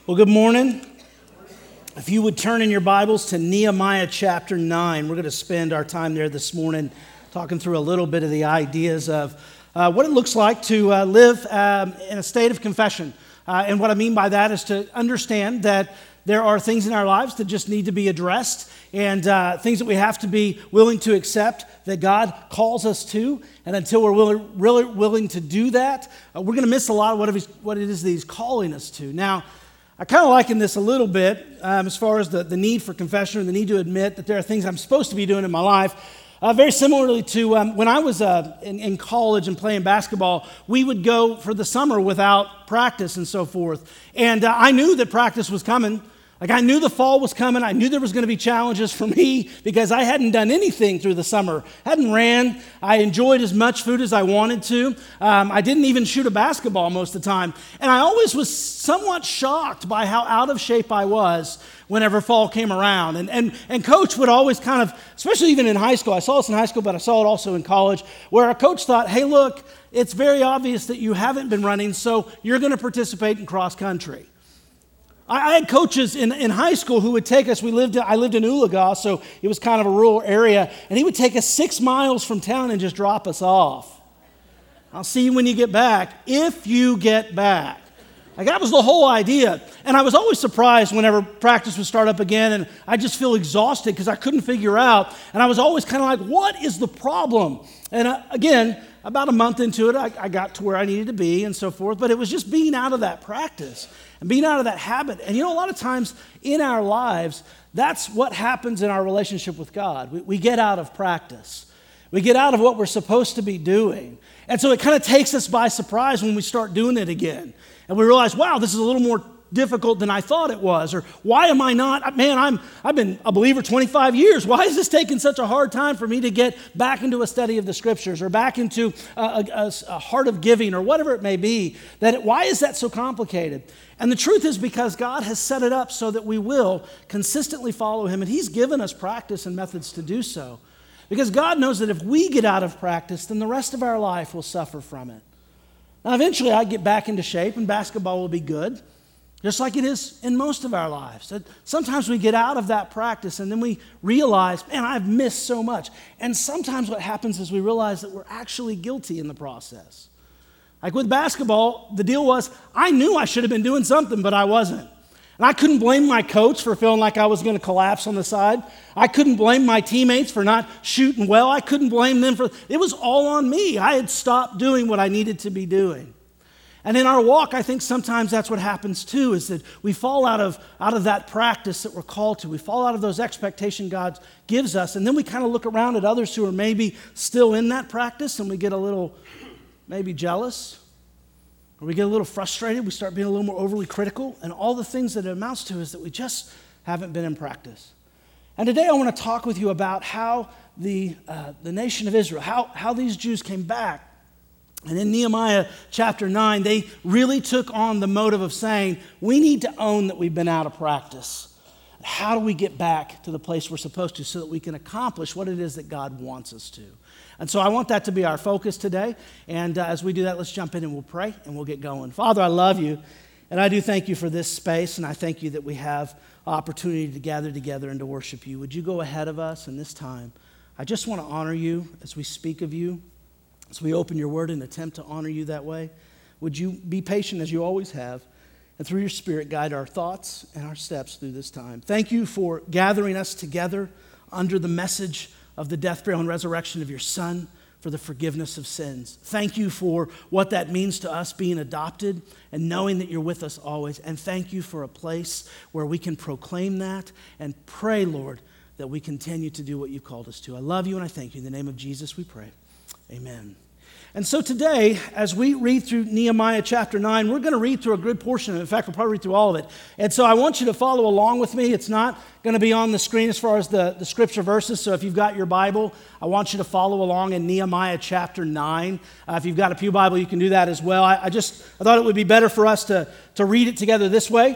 Well, good morning. If you would turn in your Bibles to Nehemiah chapter 9, we're going to spend our time there this morning talking through a little bit of the ideas of what it looks like to live in a state of confession. And what I mean by that is to understand that there are things in our lives that just need to be addressed and things that we have to be willing to accept that God calls us to. And until we're really willing to do that, we're going to miss a lot of what it is that He's calling us to. Now, I kind of liken this a little bit as far as the need for confession or the need to admit that there are things I'm supposed to be doing in my life. Very similarly to when I was in college and playing basketball, we would go for the summer without practice and so forth. And I knew that practice was coming. Like I knew the fall was coming. I knew there was going to be challenges for me because I hadn't done anything through the summer. Hadn't ran. I enjoyed as much food as I wanted to. I didn't even shoot a basketball most of the time. And I always was somewhat shocked by how out of shape I was whenever fall came around. And coach would always kind of, especially even in high school, I saw this in high school, but I saw it also in college, where a coach thought, hey, look, it's very obvious that you haven't been running, so you're going to participate in cross country. I had coaches in high school who would take us, I lived in Oologah, so it was kind of a rural area, and he would take us 6 miles from town and just drop us off. I'll see you when you get back, if you get back. Like that was the whole idea. And I was always surprised whenever practice would start up again, and I just feel exhausted because I couldn't figure out, and I was always kind of like, what is the problem? And again, about a month into it, I got to where I needed to be and so forth, but it was just being out of that practice and being out of that habit. And you know, a lot of times in our lives, that's what happens in our relationship with God. We get out of practice. We get out of what we're supposed to be doing. And so it kind of takes us by surprise when we start doing it again. And we realize, wow, this is a little more difficult than I thought it was. Or why am I not? Man, I've been a believer 25 years. Why is this taking such a hard time for me to get back into a study of the Scriptures or back into a heart of giving or whatever it may be? Why is that so complicated? And the truth is because God has set it up so that we will consistently follow Him, and He's given us practice and methods to do so. Because God knows that if we get out of practice, then the rest of our life will suffer from it. Now, eventually I get back into shape and basketball will be good, just like it is in most of our lives. That sometimes we get out of that practice and then we realize, man, I've missed so much. And sometimes what happens is we realize that we're actually guilty in the process. Like with basketball, the deal was, I knew I should have been doing something, but I wasn't. And I couldn't blame my coach for feeling like I was going to collapse on the side. I couldn't blame my teammates for not shooting well. I couldn't blame them it was all on me. I had stopped doing what I needed to be doing. And in our walk, I think sometimes that's what happens too, is that we fall out of that practice that we're called to. We fall out of those expectations God gives us, and then we kind of look around at others who are maybe still in that practice, and we get a little maybe jealous, or we get a little frustrated. We start being a little more overly critical, and all the things that it amounts to is that we just haven't been in practice. And today I want to talk with you about how the nation of Israel, how these Jews came back. And in Nehemiah chapter 9, they really took on the motive of saying, we need to own that we've been out of practice. How do we get back to the place we're supposed to so that we can accomplish what it is that God wants us to? And so I want that to be our focus today. And as we do that, let's jump in and we'll pray and we'll get going. Father, I love you. And I do thank you for this space. And I thank you that we have opportunity to gather together and to worship you. Would you go ahead of us in this time? I just want to honor you as we speak of you. As we open your word and attempt to honor you that way, would you be patient as you always have, and through your Spirit guide our thoughts and our steps through this time. Thank you for gathering us together under the message of the death, burial, and resurrection of your Son for the forgiveness of sins. Thank you for what that means to us being adopted and knowing that you're with us always. And thank you for a place where we can proclaim that and pray, Lord, that we continue to do what you've called us to. I love you and I thank you. In the name of Jesus we pray. Amen. And so today, as we read through Nehemiah chapter 9, we're going to read through a good portion of it. In fact, we'll probably read through all of it. And so I want you to follow along with me. It's not going to be on the screen as far as the scripture verses. So if you've got your Bible, I want you to follow along in Nehemiah chapter 9. If you've got a pew Bible, you can do that as well. I thought it would be better for us to read it together this way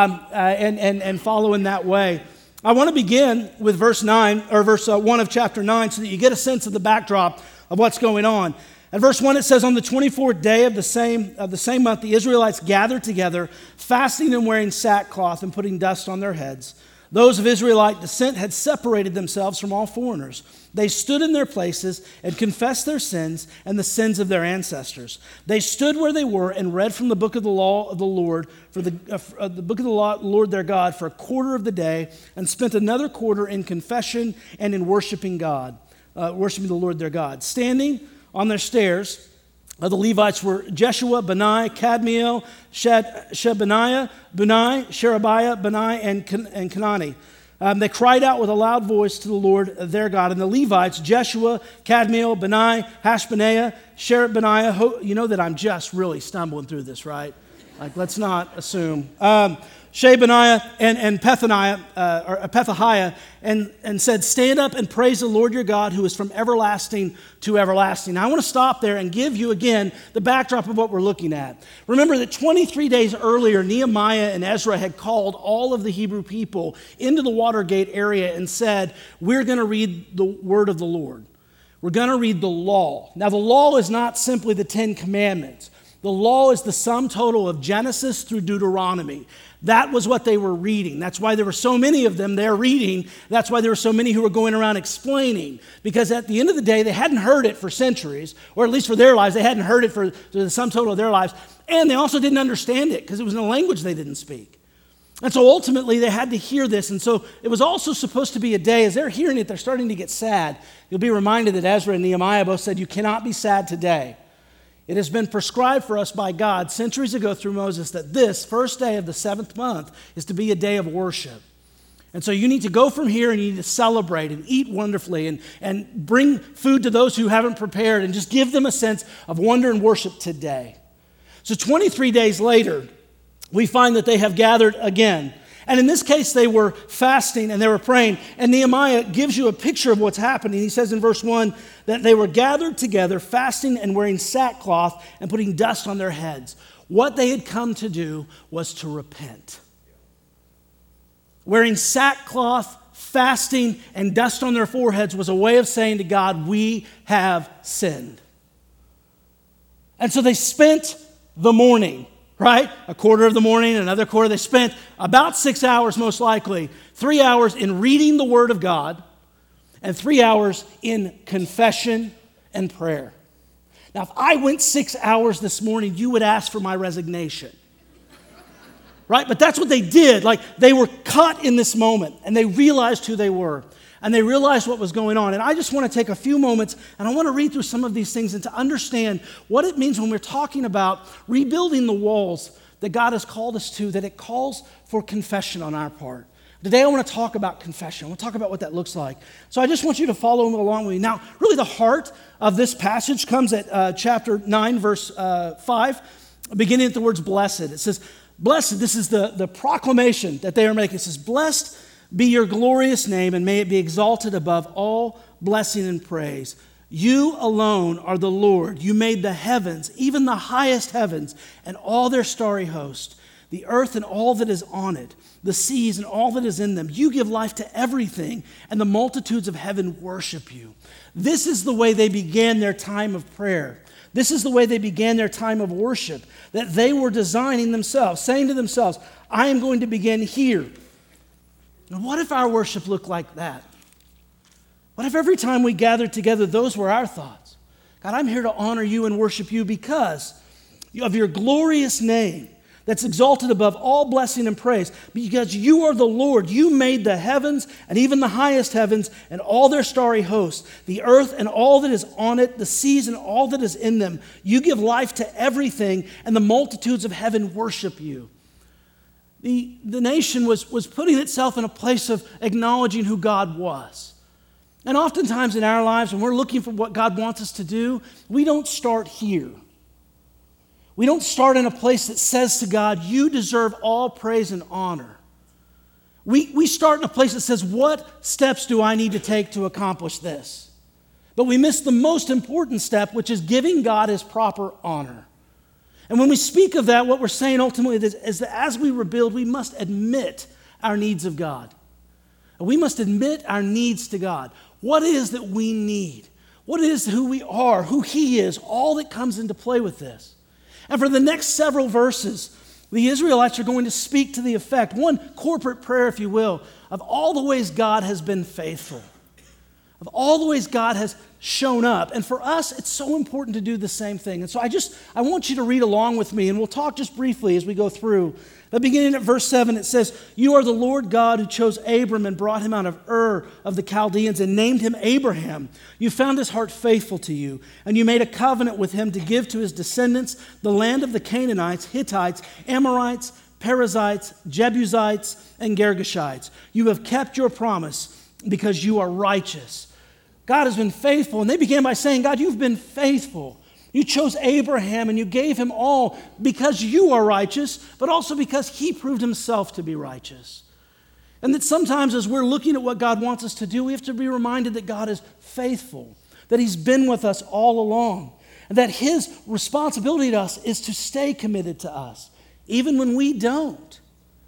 and follow in that way. I want to begin with verse 1 of chapter 9 so that you get a sense of the backdrop of what's going on. At verse 1 it says, on the 24th day of the same month, the Israelites gathered together, fasting and wearing sackcloth and putting dust on their heads. Those of Israelite descent had separated themselves from all foreigners. They stood in their places and confessed their sins and the sins of their ancestors. They stood where they were and read from the book of the law of the Lord, the book of the law, Lord their God, for a quarter of the day, and spent another quarter in confession and in worshiping God, worshiping the Lord their God. Standing on their stairs, the Levites were Jeshua, Benai, Kadmiel, Shebaniah, Bunai, Sherebiah, Benai, and Kenani. They cried out with a loud voice to the Lord their God. And the Levites, Jeshua, Kadmiel, Benai, Hashbaniah, Sherebaniah. You know that I'm just really stumbling through this, right? Like, let's not assume. Shebaniah and Pethahiah, and said, stand up and praise the Lord your God, who is from everlasting to everlasting. Now, I want to stop there and give you again the backdrop of what we're looking at. Remember that 23 days earlier, Nehemiah and Ezra had called all of the Hebrew people into the Watergate area and said, we're going to read the word of the Lord. We're going to read the law. Now, the law is not simply the 10 Commandments. The law is the sum total of Genesis through Deuteronomy. That was what they were reading. That's why there were so many of them there reading. That's why there were so many who were going around explaining. Because at the end of the day, they hadn't heard it for centuries, or at least for their lives. They hadn't heard it for the sum total of their lives. And they also didn't understand it because it was in a language they didn't speak. And so ultimately, they had to hear this. And so it was also supposed to be a day, as they're hearing it, they're starting to get sad. You'll be reminded that Ezra and Nehemiah both said, you cannot be sad today. It has been prescribed for us by God centuries ago through Moses that this first day of the 7th month is to be a day of worship. And so you need to go from here and you need to celebrate and eat wonderfully and bring food to those who haven't prepared and just give them a sense of wonder and worship today. So 23 days later, we find that they have gathered again. And in this case, they were fasting and they were praying. And Nehemiah gives you a picture of what's happening. He says in verse 1 that they were gathered together, fasting and wearing sackcloth and putting dust on their heads. What they had come to do was to repent. Wearing sackcloth, fasting, and dust on their foreheads was a way of saying to God, we have sinned. And so they spent the morning, right? A quarter of the morning, another quarter. They spent about 6 hours, most likely, 3 hours in reading the Word of God, and 3 hours in confession and prayer. Now, if I went 6 hours this morning, you would ask for my resignation. Right? But that's what they did. Like, they were caught in this moment, and they realized who they were, and they realized what was going on. And I just want to take a few moments, and I want to read through some of these things and to understand what it means when we're talking about rebuilding the walls that God has called us to, that it calls for confession on our part. Today I want to talk about confession. I want to talk about what that looks like. So I just want you to follow along with me. Now, really the heart of this passage comes at chapter 9, verse 5, beginning at the words blessed. It says, blessed, this is the proclamation that they are making. It says, blessed be your glorious name, and may it be exalted above all blessing and praise. You alone are the Lord. You made the heavens, even the highest heavens, and all their starry host, the earth and all that is on it, the seas and all that is in them. You give life to everything, and the multitudes of heaven worship you. This is the way they began their time of prayer. This is the way they began their time of worship, that they were designing themselves, saying to themselves, I am going to begin here. Now, what if our worship looked like that? What if every time we gathered together, those were our thoughts? God, I'm here to honor you and worship you because of your glorious name that's exalted above all blessing and praise, because you are the Lord. You made the heavens and even the highest heavens and all their starry hosts, the earth and all that is on it, the seas and all that is in them. You give life to everything, and the multitudes of heaven worship you. The nation was putting itself in a place of acknowledging who God was. And oftentimes in our lives, when we're looking for what God wants us to do, we don't start here. We don't start in a place that says to God, you deserve all praise and honor. We start in a place that says, what steps do I need to take to accomplish this? But we miss the most important step, which is giving God his proper honor. And when we speak of that, what we're saying ultimately is that as we rebuild, we must admit our needs of God. And we must admit our needs to God. What is that we need? what it is, who we are, who he is, all that comes into play with this. And for the next several verses, the Israelites are going to speak to the effect, one corporate prayer, if you will, of all the ways God has been faithful, of all the ways God has shown up. And for us, it's so important to do the same thing. And so I want you to read along with me, and we'll talk just briefly as we go through. But beginning at verse 7, it says, "You are the Lord God who chose Abram and brought him out of Ur of the Chaldeans and named him Abraham. You found his heart faithful to you, and you made a covenant with him to give to his descendants the land of the Canaanites, Hittites, Amorites, Perizzites, Jebusites, and Girgashites. You have kept your promise because you are righteous." God has been faithful. And they began by saying, God, you've been faithful. You chose Abraham and you gave him all because you are righteous, but also because he proved himself to be righteous. And that sometimes as we're looking at what God wants us to do, we have to be reminded that God is faithful, that he's been with us all along, and that his responsibility to us is to stay committed to us, even when we don't.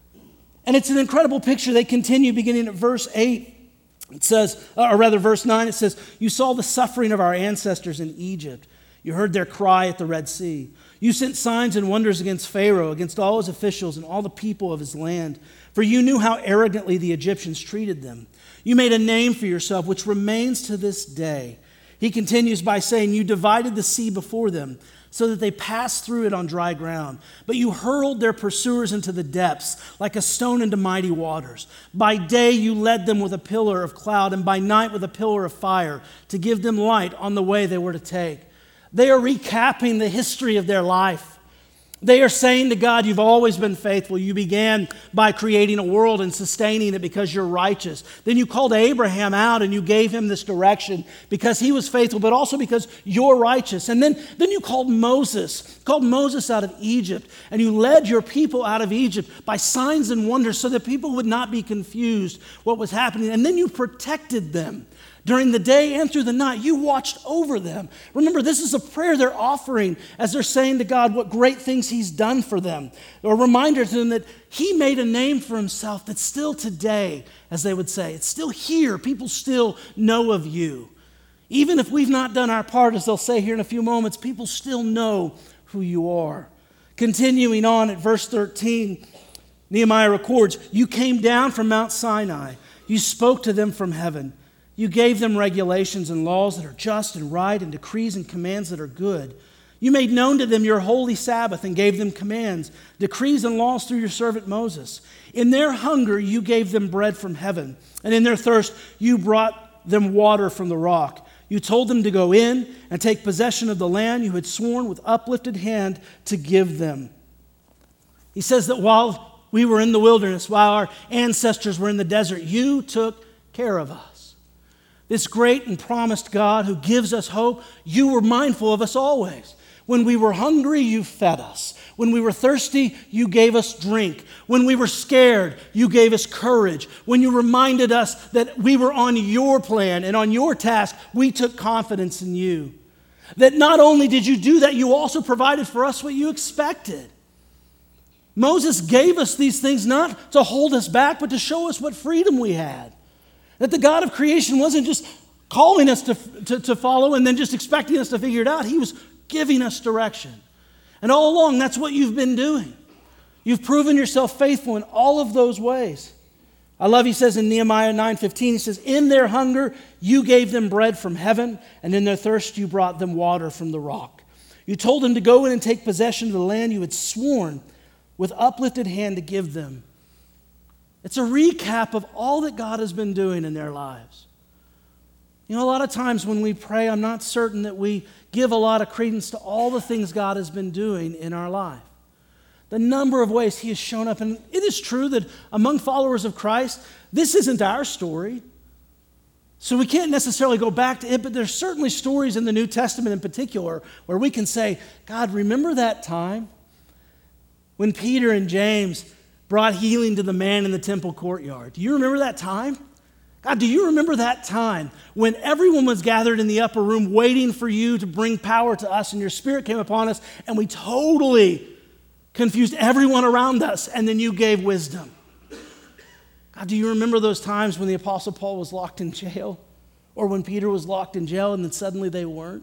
And it's an incredible picture. They continue beginning at verse 8. It says, or rather verse 9, it says, "You saw the suffering of our ancestors in Egypt. You heard their cry at the Red Sea. You sent signs and wonders against Pharaoh, against all his officials and all the people of his land. For you knew how arrogantly the Egyptians treated them. You made a name for yourself, which remains to this day." He continues by saying, "You divided the sea before them, so that they passed through it on dry ground. But you hurled their pursuers into the depths, like a stone into mighty waters. By day you led them with a pillar of cloud, and by night with a pillar of fire, to give them light on the way they were to take." They are recapping the history of their life. They are saying to God, you've always been faithful. You began by creating a world and sustaining it because you're righteous. Then you called Abraham out and you gave him this direction because he was faithful, but also because you're righteous. And then you called Moses out of Egypt, and you led your people out of Egypt by signs and wonders so that people would not be confused what was happening. And then you protected them. During the day and through the night, you watched over them. Remember, this is a prayer they're offering as they're saying to God what great things he's done for them. A reminder to them that he made a name for himself that's still today, as they would say. It's still here. People still know of you. Even if we've not done our part, as they'll say here in a few moments, people still know who you are. Continuing on at verse 13, Nehemiah records, "You came down from Mount Sinai. You spoke to them from heaven. You gave them regulations and laws that are just and right, and decrees and commands that are good. You made known to them your holy Sabbath and gave them commands, decrees and laws through your servant Moses. In their hunger you gave them bread from heaven, and in their thirst you brought them water from the rock. You told them to go in and take possession of the land you had sworn with uplifted hand to give them." He says that while we were in the wilderness, while our ancestors were in the desert, you took care of us. This great and promised God who gives us hope, you were mindful of us always. When we were hungry, you fed us. When we were thirsty, you gave us drink. When we were scared, you gave us courage. When you reminded us that we were on your plan and on your task, we took confidence in you. That not only did you do that, you also provided for us what you expected. Moses gave us these things not to hold us back, but to show us what freedom we had. That the God of creation wasn't just calling us to follow and then just expecting us to figure it out. He was giving us direction. And all along, that's what you've been doing. You've proven yourself faithful in all of those ways. I love, he says in Nehemiah 9:15, he says, "In their hunger, you gave them bread from heaven, and in their thirst, you brought them water from the rock. You told them to go in and take possession of the land you had sworn with uplifted hand to give them." It's a recap of all that God has been doing in their lives. You know, a lot of times when we pray, I'm not certain that we give a lot of credence to all the things God has been doing in our life. The number of ways he has shown up. And it is true that among followers of Christ, this isn't our story. So we can't necessarily go back to it, but there's certainly stories in the New Testament in particular where we can say, God, remember that time when Peter and James brought healing to the man in the temple courtyard? Do you remember that time? God, do you remember that time when everyone was gathered in the upper room waiting for you to bring power to us, and your Spirit came upon us and we totally confused everyone around us, and then you gave wisdom? God, do you remember those times when the Apostle Paul was locked in jail? or when Peter was locked in jail and then suddenly they weren't.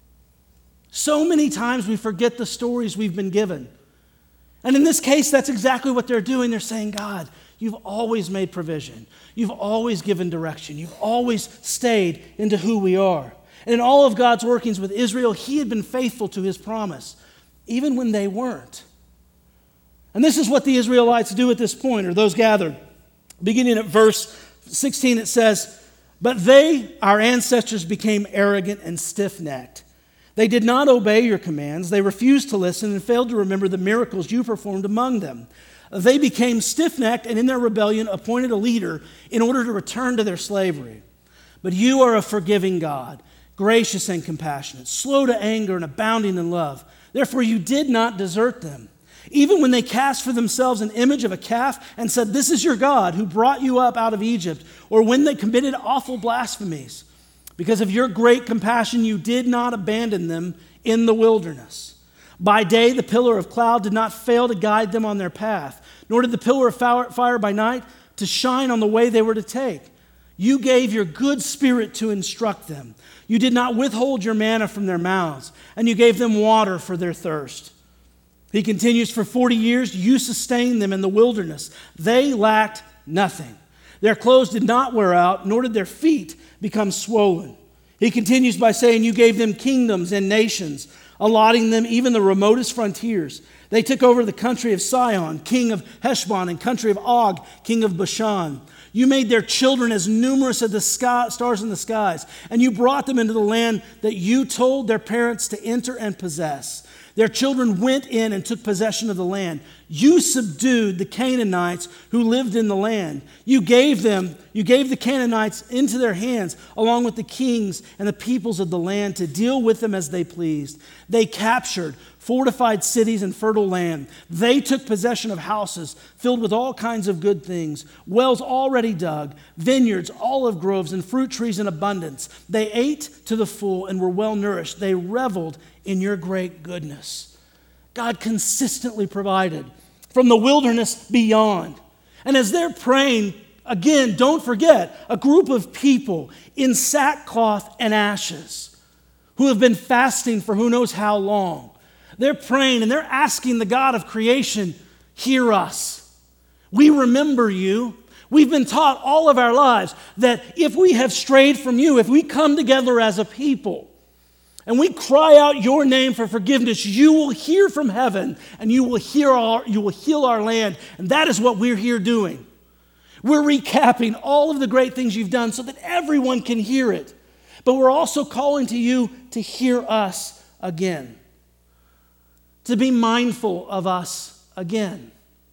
So many times we forget the stories we've been given. And in this case, that's exactly what they're doing. They're saying, God, you've always made provision. You've always given direction. You've always stayed into who we are. And in all of God's workings with Israel, he had been faithful to his promise, even when they weren't. And this is what the Israelites do at this point, or those gathered. Beginning at verse 16, it says, "But they, our ancestors, became arrogant and stiff-necked. They did not obey your commands. They refused to listen and failed to remember the miracles you performed among them. They became stiff-necked and in their rebellion appointed a leader in order to return to their slavery. But you are a forgiving God, gracious and compassionate, slow to anger and abounding in love. Therefore you did not desert them. Even when they cast for themselves an image of a calf and said, 'This is your God who brought you up out of Egypt,' or when they committed awful blasphemies. Because of your great compassion, you did not abandon them in the wilderness. By day, the pillar of cloud did not fail to guide them on their path, nor did the pillar of fire by night to shine on the way they were to take. You gave your good spirit to instruct them. You did not withhold your manna from their mouths, and you gave them water for their thirst." He continues, "For 40 years you sustained them in the wilderness. They lacked nothing. Their clothes did not wear out, nor did their feet become swollen." He continues by saying, "You gave them kingdoms and nations, allotting them even the remotest frontiers. They took over the country of Sihon, king of Heshbon, and country of Og, king of Bashan. You made their children as numerous as the stars in the skies, and you brought them into the land that you told their parents to enter and possess. Their children went in and took possession of the land. You subdued the Canaanites who lived in the land. You gave the Canaanites into their hands, along with the kings and the peoples of the land, to deal with them as they pleased. They captured fortified cities and fertile land. They took possession of houses filled with all kinds of good things, wells already dug, vineyards, olive groves, and fruit trees in abundance. They ate to the full and were well nourished. They reveled in your great goodness." God consistently provided from the wilderness beyond. And as they're praying, again, don't forget, a group of people in sackcloth and ashes who have been fasting for who knows how long. They're praying and they're asking the God of creation, hear us. We remember you. We've been taught all of our lives that if we have strayed from you, if we come together as a people, and we cry out your name for forgiveness, you will hear from heaven and you will heal our land. And that is what we're here doing. We're recapping all of the great things you've done so that everyone can hear it. But we're also calling to you to hear us again, to be mindful of us again.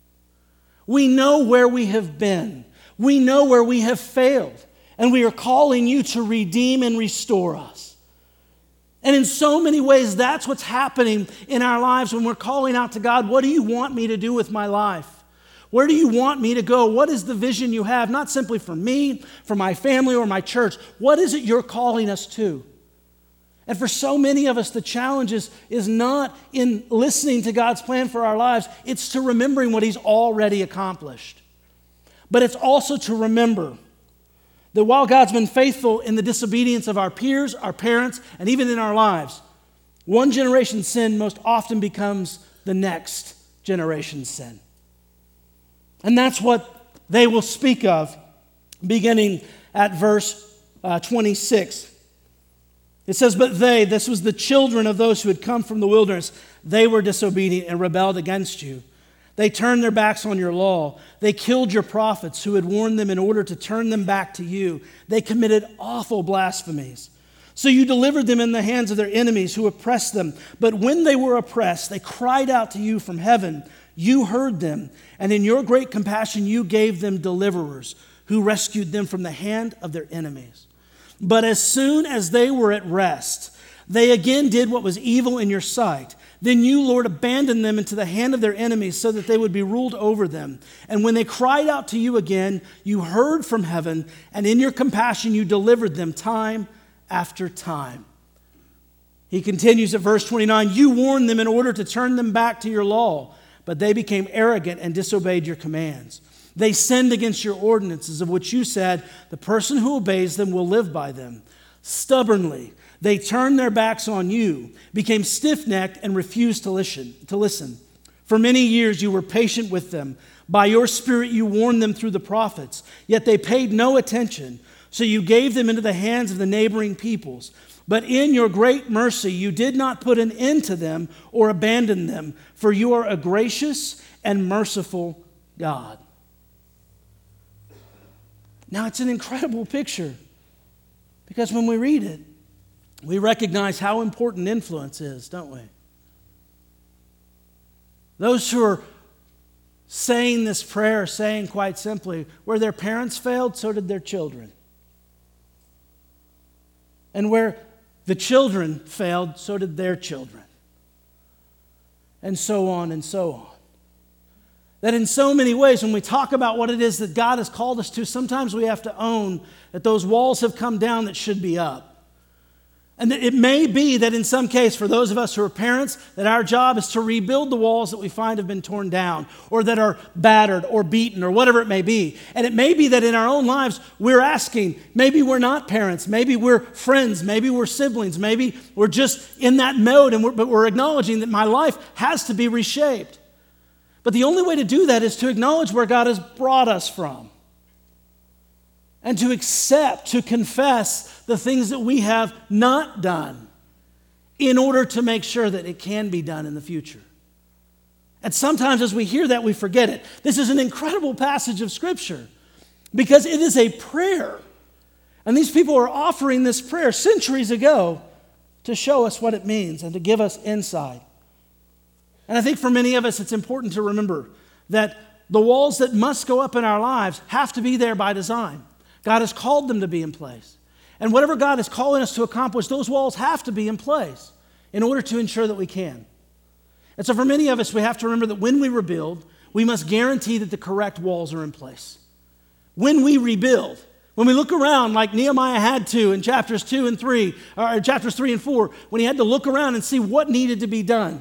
We know where we have been. We know where we have failed. And we are calling you to redeem and restore us. And in so many ways, that's what's happening in our lives when we're calling out to God, what do you want me to do with my life? Where do you want me to go? What is the vision you have? Not simply for me, for my family, or my church. What is it you're calling us to? And for so many of us, the challenge is not in listening to God's plan for our lives. It's to remembering what He's already accomplished. But it's also to remember that while God's been faithful in the disobedience of our peers, our parents, and even in our lives, one generation's sin most often becomes the next generation's sin. And that's what they will speak of beginning at verse 26. It says, "But they," this was the children of those who had come from the wilderness, "they were disobedient and rebelled against you. They turned their backs on your law. They killed your prophets who had warned them in order to turn them back to you. They committed awful blasphemies. So you delivered them in the hands of their enemies who oppressed them. But when they were oppressed, they cried out to you from heaven. You heard them, and in your great compassion you gave them deliverers who rescued them from the hand of their enemies. But as soon as they were at rest, they again did what was evil in your sight. Then you, Lord, abandoned them into the hand of their enemies so that they would be ruled over them. And when they cried out to you again, you heard from heaven, and in your compassion you delivered them time after time." He continues at verse 29, "You warned them in order to turn them back to your law, but they became arrogant and disobeyed your commands. They sinned against your ordinances, of which you said, the person who obeys them will live by them. Stubbornly, they turned their backs on you, became stiff-necked, and refused to listen. For many years you were patient with them. By your Spirit you warned them through the prophets, yet they paid no attention. So you gave them into the hands of the neighboring peoples. But in your great mercy you did not put an end to them or abandon them, for you are a gracious and merciful God. Now, it's an incredible picture because when we read it, we recognize how important influence is, don't we? Those who are saying this prayer are saying quite simply, where their parents failed, so did their children. And where the children failed, so did their children. And so on and so on. That in so many ways, when we talk about what it is that God has called us to, sometimes we have to own that those walls have come down that should be up. And that it may be that in some case, for those of us who are parents, that our job is to rebuild the walls that we find have been torn down or that are battered or beaten or whatever it may be. And it may be that in our own lives, we're asking, maybe we're not parents, maybe we're friends, maybe we're siblings, maybe we're just in that mode, but we're acknowledging that my life has to be reshaped. But the only way to do that is to acknowledge where God has brought us from. And to accept, to confess the things that we have not done in order to make sure that it can be done in the future. And sometimes as we hear that, we forget it. This is an incredible passage of Scripture because it is a prayer. And these people are offering this prayer centuries ago to show us what it means and to give us insight. And I think for many of us, it's important to remember that the walls that must go up in our lives have to be there by design. God has called them to be in place. And whatever God is calling us to accomplish, those walls have to be in place in order to ensure that we can. And so for many of us, we have to remember that when we rebuild, we must guarantee that the correct walls are in place. When we rebuild, when we look around like Nehemiah had to in chapters 2 and 3, or chapters 3 and 4, when he had to look around and see what needed to be done,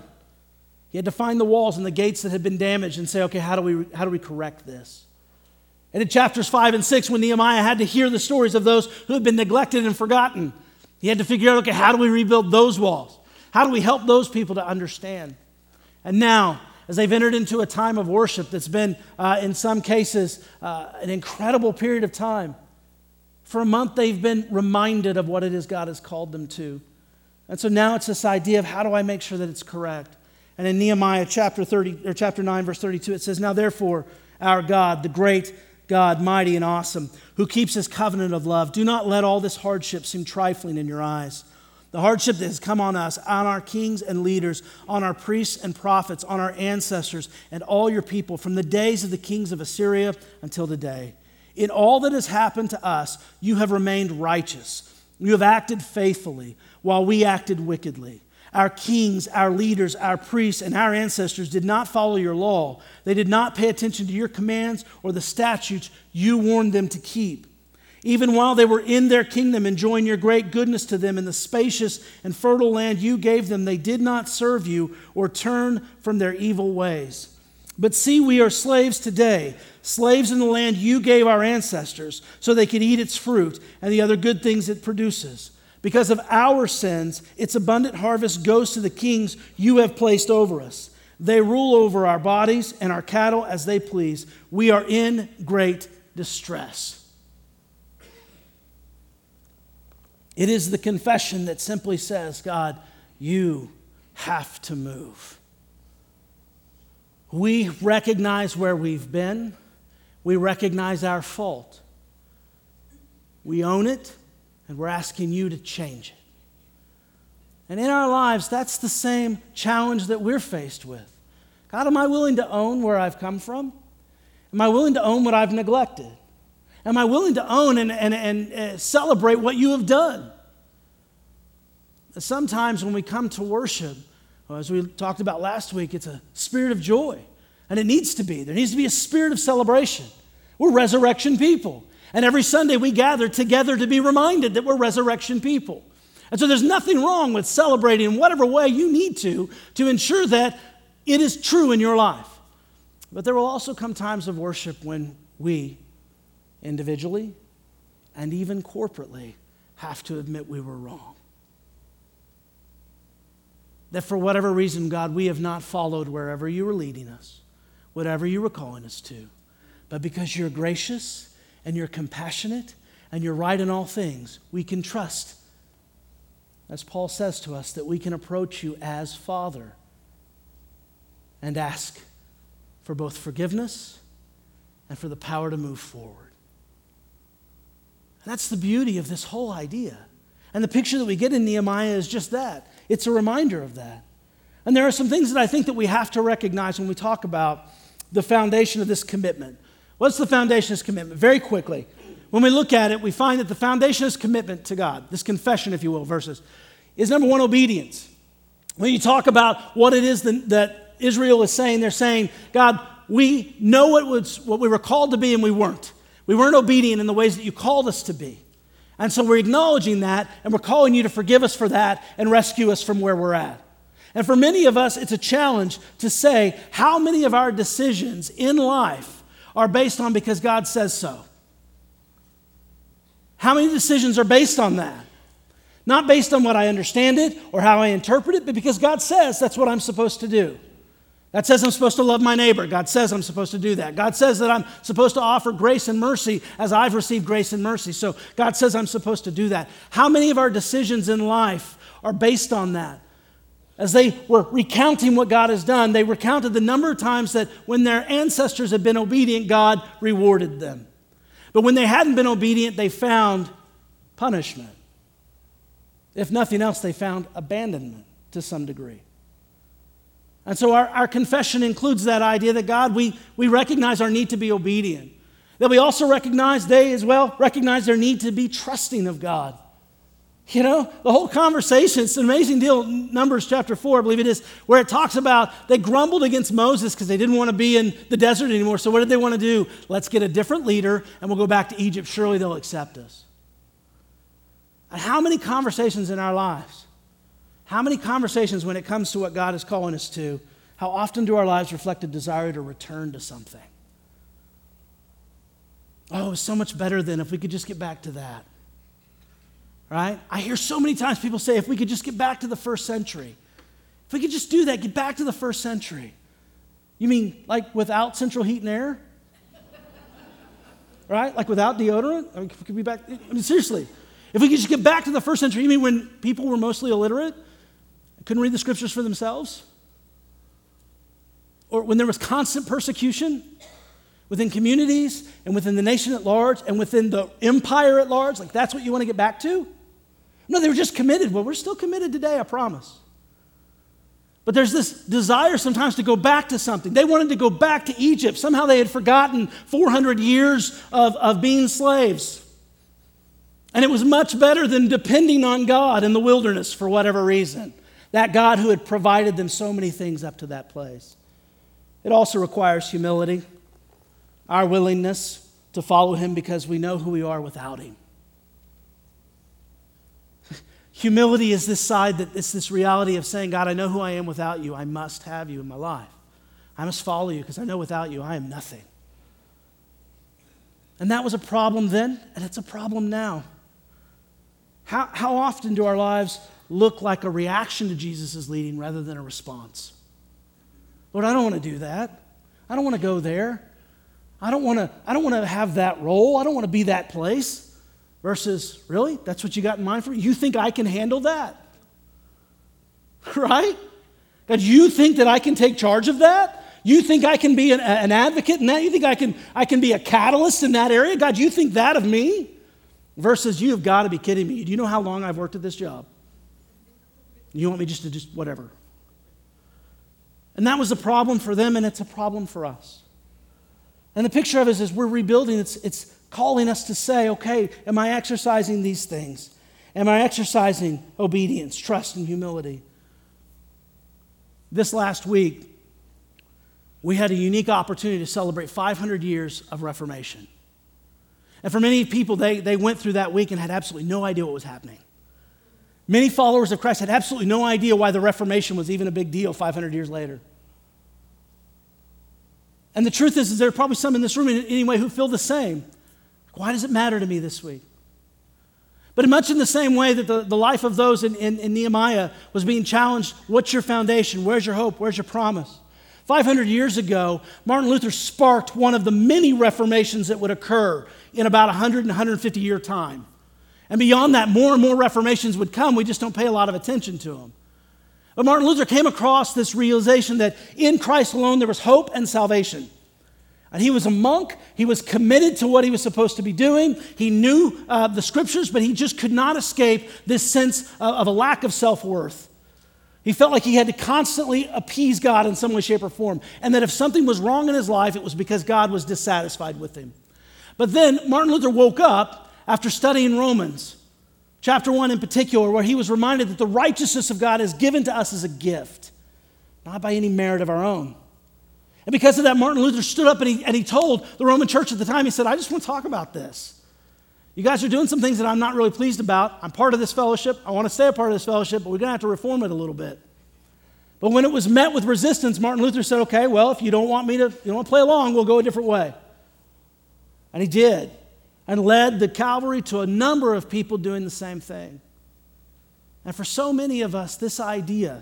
he had to find the walls and the gates that had been damaged and say, okay, how do we correct this? And in chapters 5 and 6, when Nehemiah had to hear the stories of those who had been neglected and forgotten, he had to figure out, okay, how do we rebuild those walls? How do we help those people to understand? And now, as they've entered into a time of worship that's been, in some cases, an incredible period of time, for a month they've been reminded of what it is God has called them to. And so now it's this idea of how do I make sure that it's correct? And in Nehemiah chapter 9, verse 32, it says, "Now therefore, our God, the great God, mighty and awesome, who keeps his covenant of love, do not let all this hardship seem trifling in your eyes. The hardship that has come on us, on our kings and leaders, on our priests and prophets, on our ancestors, and all your people, from the days of the kings of Assyria until today. In all that has happened to us, you have remained righteous. You have acted faithfully, while we acted wickedly. Our kings, our leaders, our priests, and our ancestors did not follow your law. They did not pay attention to your commands or the statutes you warned them to keep. Even while they were in their kingdom, enjoying your great goodness to them in the spacious and fertile land you gave them, they did not serve you or turn from their evil ways. But see, we are slaves today, slaves in the land you gave our ancestors, so they could eat its fruit and the other good things it produces. Because of our sins, its abundant harvest goes to the kings you have placed over us. They rule over our bodies and our cattle as they please. We are in great distress." It is the confession that simply says, God, you have to move. We recognize where we've been. We recognize our fault. We own it. And we're asking you to change it. And in our lives, that's the same challenge that we're faced with. God, am I willing to own where I've come from? Am I willing to own what I've neglected? Am I willing to own and celebrate what you have done? Sometimes when we come to worship, as we talked about last week, it's a spirit of joy. And it needs to be. There needs to be a spirit of celebration. We're resurrection people. And every Sunday we gather together to be reminded that we're resurrection people. And so there's nothing wrong with celebrating in whatever way you need to ensure that it is true in your life. But there will also come times of worship when we, individually and even corporately, have to admit we were wrong. That for whatever reason, God, we have not followed wherever you were leading us, whatever you were calling us to. But because you're gracious and you're compassionate and you're right in all things, we can trust, as Paul says to us, that we can approach you as Father and ask for both forgiveness and for the power to move forward. And that's the beauty of this whole idea. And the picture that we get in Nehemiah is just that. It's a reminder of that. And there are some things that I think that we have to recognize when we talk about the foundation of this commitment. What's the foundation of this commitment? Very quickly, when we look at it, we find that the foundation of this commitment to God, this confession, if you will, verses, is number one, obedience. When you talk about what it is that Israel is saying, they're saying, God, we know what we were called to be and we weren't. We weren't obedient in the ways that you called us to be. And so we're acknowledging that, and we're calling you to forgive us for that and rescue us from where we're at. And for many of us, it's a challenge to say how many of our decisions in life are based on because God says so. How many decisions are based on that? Not based on what I understand it or how I interpret it, but because God says that's what I'm supposed to do. God says I'm supposed to love my neighbor. God says I'm supposed to do that. God says that I'm supposed to offer grace and mercy as I've received grace and mercy. So God says I'm supposed to do that. How many of our decisions in life are based on that? As they were recounting what God has done, they recounted the number of times that when their ancestors had been obedient, God rewarded them. But when they hadn't been obedient, they found punishment. If nothing else, they found abandonment to some degree. And so our confession includes that idea that God, we recognize our need to be obedient. That we also recognize, they as well recognize their need to be trusting of God. You know, the whole conversation, it's an amazing deal. Numbers chapter 4, I believe it is, where it talks about they grumbled against Moses because they didn't want to be in the desert anymore. So what did they want to do? Let's get a different leader and we'll go back to Egypt. Surely they'll accept us. And how many conversations in our lives, how many conversations when it comes to what God is calling us to, how often do our lives reflect a desire to return to something? Oh, it's so much better than if we could just get back to that. Right? I hear so many times people say, if we could just get back to the first century. If we could just do that, get back to the first century. You mean like without central heat and air? Right? Like without deodorant? I mean, we could be back. I mean, seriously. If we could just get back to the first century, you mean when people were mostly illiterate? Couldn't read the scriptures for themselves? Or when there was constant persecution within communities and within the nation at large and within the empire at large? Like that's what you want to get back to? No, they were just committed. Well, we're still committed today, I promise. But there's this desire sometimes to go back to something. They wanted to go back to Egypt. Somehow they had forgotten 400 years of being slaves. And it was much better than depending on God in the wilderness for whatever reason. That God who had provided them so many things up to that place. It also requires humility, our willingness to follow him because we know who we are without him. Humility is this side that it's this reality of saying, God, I know who I am without you. I must have you in my life. I must follow you because I know without you I am nothing. And that was a problem then, and it's a problem now. How often do our lives look like a reaction to Jesus' leading rather than a response? Lord, I don't want to do that. I don't want to go there. I don't want to have that role. I don't want to be that place. Versus, really? That's what you got in mind for me? You think I can handle that? Right? God, you think that I can take charge of that? You think I can be an advocate in that? You think I can be a catalyst in that area? God, you think that of me? Versus, you have got to be kidding me. Do you know how long I've worked at this job? You want me just to whatever? And that was a problem for them, and it's a problem for us. And the picture of it is we're rebuilding. It's calling us to say, okay, am I exercising these things? Am I exercising obedience, trust, and humility? This last week, we had a unique opportunity to celebrate 500 years of Reformation. And for many people, they went through that week and had absolutely no idea what was happening. Many followers of Christ had absolutely no idea why the Reformation was even a big deal 500 years later. And the truth is there are probably some in this room anyway who feel the same. Why does it matter to me this week? But much in the same way that the life of those in Nehemiah was being challenged, what's your foundation? Where's your hope? Where's your promise? 500 years ago, Martin Luther sparked one of the many reformations that would occur in about 100 and 150 year time. And beyond that, more and more reformations would come. We just don't pay a lot of attention to them. But Martin Luther came across this realization that in Christ alone there was hope and salvation. And he was a monk. He was committed to what he was supposed to be doing. He knew the scriptures, but he just could not escape this sense of a lack of self-worth. He felt like he had to constantly appease God in some way, shape, or form. And that if something was wrong in his life, it was because God was dissatisfied with him. But then Martin Luther woke up after studying Romans, chapter 1 in particular, where he was reminded that the righteousness of God is given to us as a gift, not by any merit of our own. And because of that, Martin Luther stood up and he told the Roman church at the time, he said, I just want to talk about this. You guys are doing some things that I'm not really pleased about. I'm part of this fellowship. I want to stay a part of this fellowship, but we're going to have to reform it a little bit. But when it was met with resistance, Martin Luther said, okay, well, if you don't want to play along, we'll go a different way. And he did, and led the Calvary to a number of people doing the same thing. And for so many of us, this idea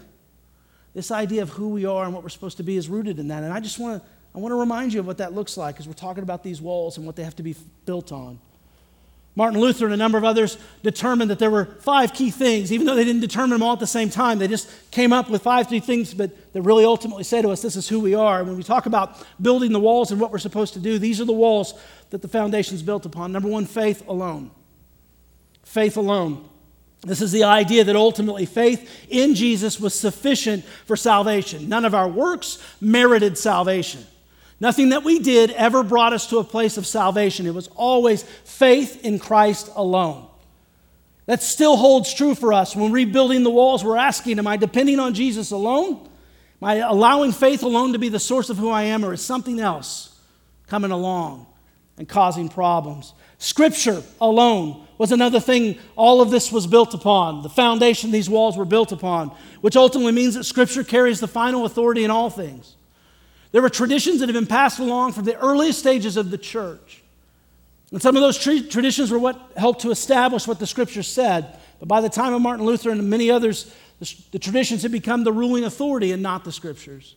of who we are and what we're supposed to be is rooted in that. And I want to remind you of what that looks like as we're talking about these walls and what they have to be built on. Martin Luther and a number of others determined that there were 5 key things, even though they didn't determine them all at the same time. They just came up with 5 key things, but that really ultimately say to us, this is who we are. And when we talk about building the walls and what we're supposed to do, these are the walls that the foundation is built upon. Number 1, faith alone. Faith alone. This is the idea that ultimately faith in Jesus was sufficient for salvation. None of our works merited salvation. Nothing that we did ever brought us to a place of salvation. It was always faith in Christ alone. That still holds true for us. When rebuilding the walls, we're asking, am I depending on Jesus alone? Am I allowing faith alone to be the source of who I am, or is something else coming along and causing problems? Scripture alone was another thing all of this was built upon. The foundation these walls were built upon, which ultimately means that Scripture carries the final authority in all things. There were traditions that have been passed along from the earliest stages of the church. And some of those traditions were what helped to establish what the Scripture said. But by the time of Martin Luther and many others, the traditions had become the ruling authority and not the Scriptures.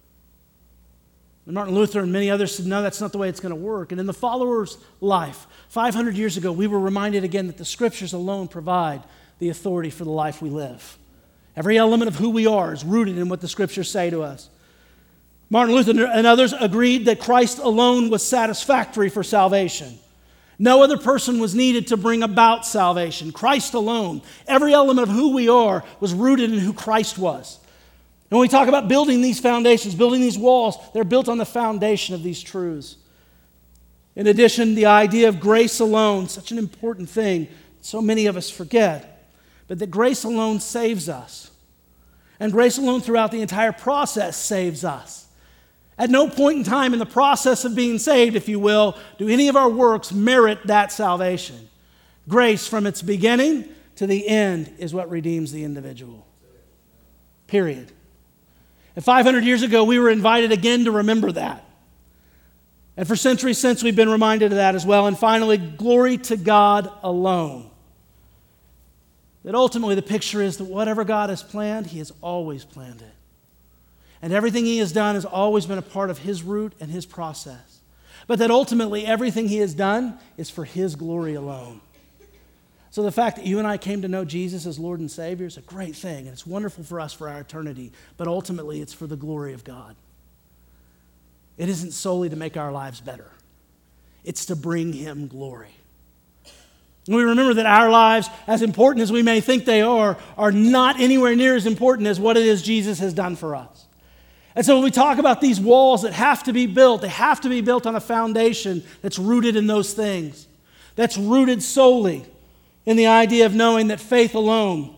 And Martin Luther and many others said, no, that's not the way it's going to work. And in the follower's life, 500 years ago, we were reminded again that the Scriptures alone provide the authority for the life we live. Every element of who we are is rooted in what the Scriptures say to us. Martin Luther and others agreed that Christ alone was satisfactory for salvation. No other person was needed to bring about salvation. Christ alone. Every element of who we are was rooted in who Christ was. And when we talk about building these foundations, building these walls, they're built on the foundation of these truths. In addition, the idea of grace alone, such an important thing, so many of us forget, but that grace alone saves us. And grace alone throughout the entire process saves us. At no point in time in the process of being saved, if you will, do any of our works merit that salvation. Grace from its beginning to the end is what redeems the individual. Period. And 500 years ago, we were invited again to remember that. And for centuries since, we've been reminded of that as well. And finally, glory to God alone. That ultimately the picture is that whatever God has planned, He has always planned it. And everything He has done has always been a part of His route and His process. But that ultimately everything He has done is for His glory alone. So the fact that you and I came to know Jesus as Lord and Savior is a great thing, and it's wonderful for us for our eternity, but ultimately it's for the glory of God. It isn't solely to make our lives better. It's to bring Him glory. And we remember that our lives, as important as we may think they are not anywhere near as important as what it is Jesus has done for us. And so when we talk about these walls that have to be built, they have to be built on a foundation that's rooted in those things. That's rooted solely in the idea of knowing that faith alone,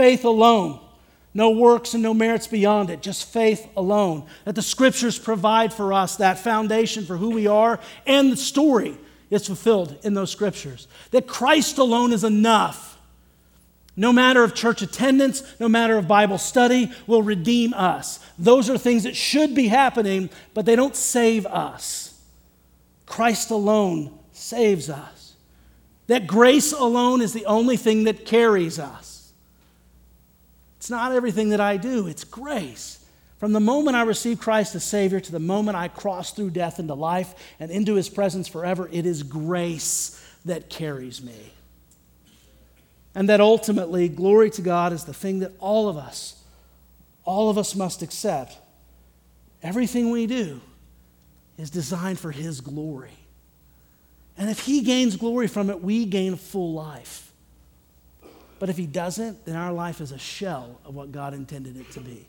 no works and no merits beyond it, just faith alone. That the Scriptures provide for us that foundation for who we are, and the story is fulfilled in those Scriptures. That Christ alone is enough. No matter of church attendance, no matter of Bible study, will redeem us. Those are things that should be happening, but they don't save us. Christ alone saves us. That grace alone is the only thing that carries us. It's not everything that I do, it's grace. From the moment I receive Christ as Savior to the moment I cross through death into life and into His presence forever, it is grace that carries me. And that ultimately, glory to God is the thing that all of us must accept. Everything we do is designed for His glory. And if He gains glory from it, we gain full life. But if He doesn't, then our life is a shell of what God intended it to be.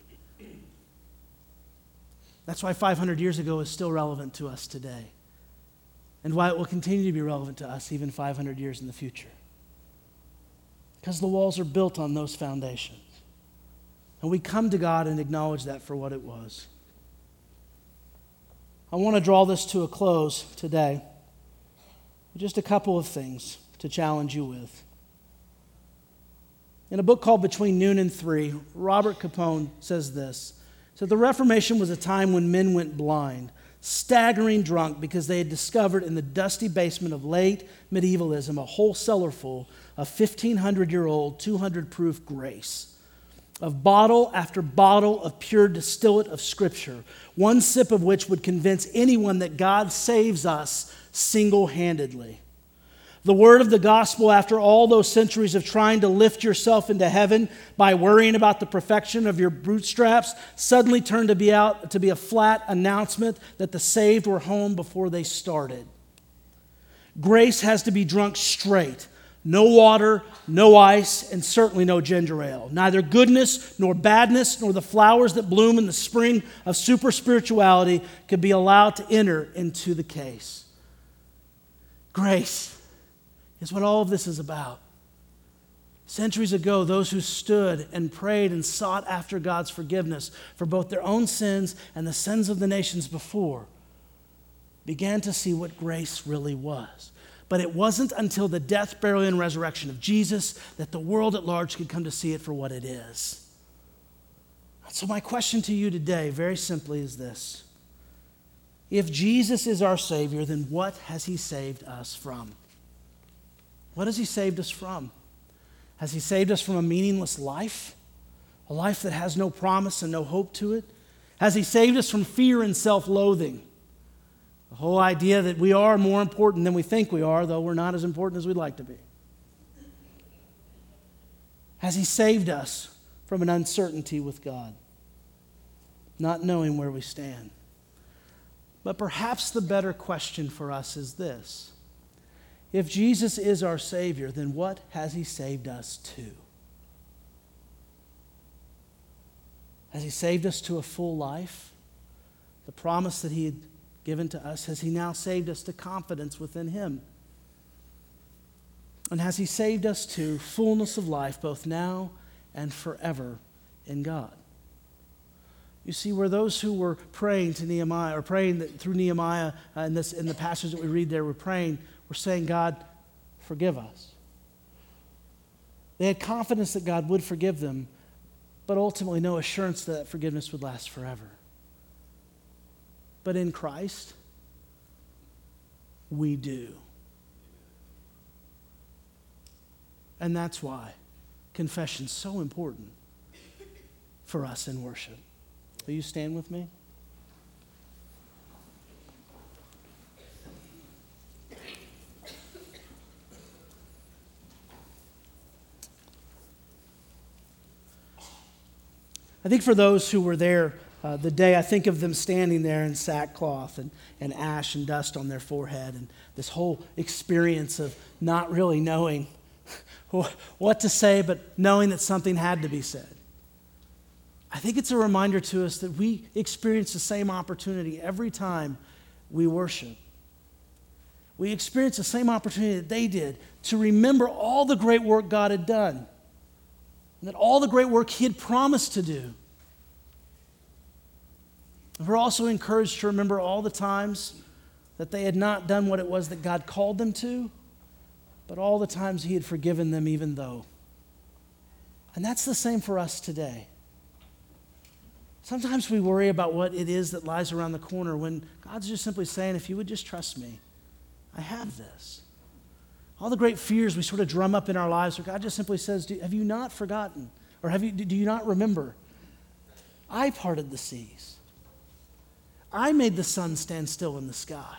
That's why 500 years ago is still relevant to us today. And why it will continue to be relevant to us even 500 years in the future. Because the walls are built on those foundations. And we come to God and acknowledge that for what it was. I want to draw this to a close today with just a couple of things to challenge you with. In a book called Between Noon and Three, Robert Capone says this. So the Reformation was a time when men went blind, staggering drunk because they had discovered in the dusty basement of late medievalism a whole cellar full of 1,500-year-old, 200-proof grace, of bottle after bottle of pure distillate of Scripture, one sip of which would convince anyone that God saves us single-handedly. The word of the gospel, after all those centuries of trying to lift yourself into heaven by worrying about the perfection of your bootstraps, suddenly turned to be a flat announcement that the saved were home before they started. Grace has to be drunk straight. No water, no ice, and certainly no ginger ale. Neither goodness nor badness nor the flowers that bloom in the spring of super spirituality could be allowed to enter into the case. Grace is what all of this is about. Centuries ago, those who stood and prayed and sought after God's forgiveness for both their own sins and the sins of the nations before began to see what grace really was. But it wasn't until the death, burial, and resurrection of Jesus that the world at large could come to see it for what it is. So my question to you today, very simply, is this. If Jesus is our Savior, then what has He saved us from? What has He saved us from? Has He saved us from a meaningless life? A life that has no promise and no hope to it? Has He saved us from fear and self-loathing? The whole idea that we are more important than we think we are, though we're not as important as we'd like to be. Has He saved us from an uncertainty with God? Not knowing where we stand. But perhaps the better question for us is this. If Jesus is our Savior, then what has He saved us to? Has He saved us to a full life? The promise that He had given to us, has He now saved us to confidence within Him? And has He saved us to fullness of life, both now and forever in God? You see, where those who were praying to Nehemiah, or praying through Nehemiah in the passage that we read there, we're saying, God, forgive us. They had confidence that God would forgive them, but ultimately no assurance that forgiveness would last forever. But in Christ, we do. And that's why confession is so important for us in worship. Will you stand with me? I think for those who were there the day, I think of them standing there in sackcloth and ash and dust on their forehead, and this whole experience of not really knowing what to say, but knowing that something had to be said. I think it's a reminder to us that we experience the same opportunity every time we worship. We experience the same opportunity that they did to remember all the great work God had done, and that all the great work He had promised to do. And we're also encouraged to remember all the times that they had not done what it was that God called them to, but all the times He had forgiven them even though. And that's the same for us today. Sometimes we worry about what it is that lies around the corner when God's just simply saying, if you would just trust me, I have this. All the great fears we sort of drum up in our lives, where God just simply says, have you not forgotten? Or do you not remember? I parted the seas. I made the sun stand still in the sky.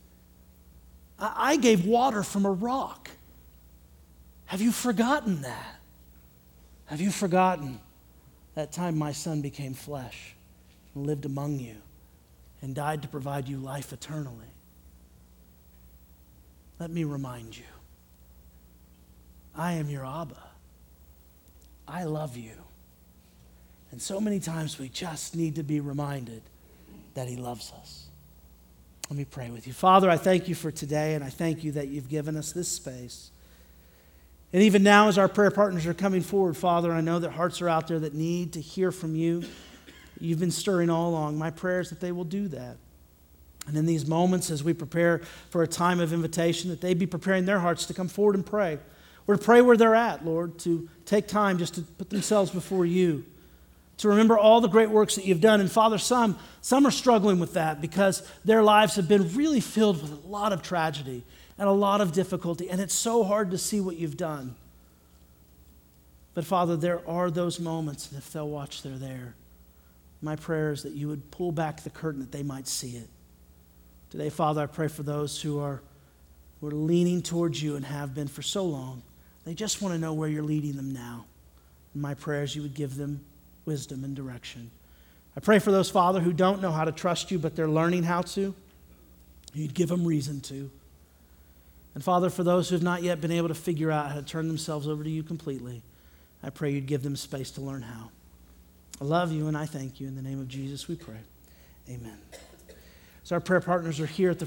I gave water from a rock. Have you forgotten that? Have you forgotten that time my son became flesh and lived among you and died to provide you life eternally? Let me remind you, I am your Abba. I love you. And so many times we just need to be reminded that he loves us. Let me pray with you. Father, I thank you for today, and I thank you that you've given us this space. And even now, as our prayer partners are coming forward, Father, I know that hearts are out there that need to hear from you. You've been stirring all along. My prayer is that they will do that. And in these moments, as we prepare for a time of invitation, that they be preparing their hearts to come forward and pray. Or to pray where they're at, Lord, to take time just to put themselves before you, to remember all the great works that you've done. And Father, some are struggling with that because their lives have been really filled with a lot of tragedy and a lot of difficulty, and it's so hard to see what you've done. But Father, there are those moments, and if they'll watch, they're there. My prayer is that you would pull back the curtain that they might see it. Today, Father, I pray for those who are leaning towards you and have been for so long. They just want to know where you're leading them now. And my prayer is you would give them wisdom and direction. I pray for those, Father, who don't know how to trust you, but they're learning how to. You'd give them reason to. And Father, for those who have not yet been able to figure out how to turn themselves over to you completely, I pray you'd give them space to learn how. I love you and I thank you. In the name of Jesus we pray. Amen. So our prayer partners are here at the